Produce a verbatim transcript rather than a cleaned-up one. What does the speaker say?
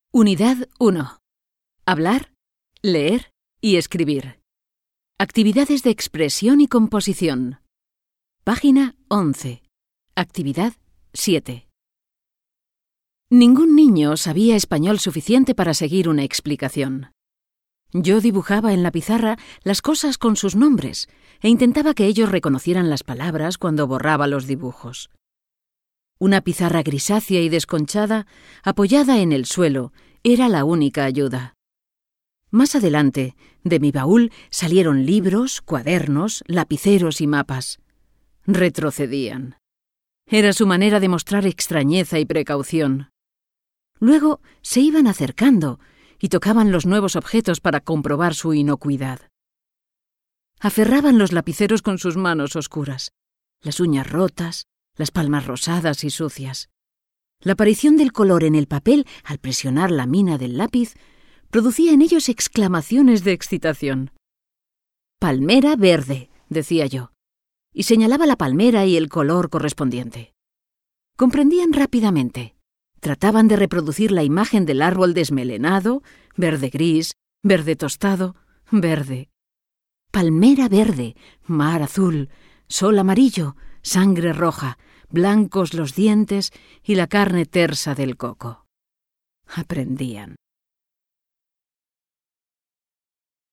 Unidad uno. Hablar, leer y escribir. Actividades de expresión y composición. Página once. Actividad siete. Ningún niño sabía español suficiente para seguir una explicación. Yo dibujaba en la pizarra las cosas con sus nombres e intentaba que ellos reconocieran las palabras cuando borraba los dibujos. Una pizarra grisácea y desconchada, apoyada en el suelo, era la única ayuda. Más adelante, de mi baúl salieron libros, cuadernos, lapiceros y mapas. Retrocedían. Era su manera de mostrar extrañeza y precaución. Luego se iban acercando y tocaban los nuevos objetos para comprobar su inocuidad. Aferraban los lapiceros con sus manos oscuras, las uñas rotas, las palmas rosadas y sucias. La aparición del color en el papel al presionar la mina del lápiz producía en ellos exclamaciones de excitación. «Palmera verde», decía yo, y señalaba la palmera y el color correspondiente. Comprendían rápidamente. Trataban de reproducir la imagen del árbol desmelenado, verde gris, verde tostado, verde. Palmera verde, mar azul, sol amarillo, sangre roja, blancos los dientes y la carne tersa del coco. Aprendían.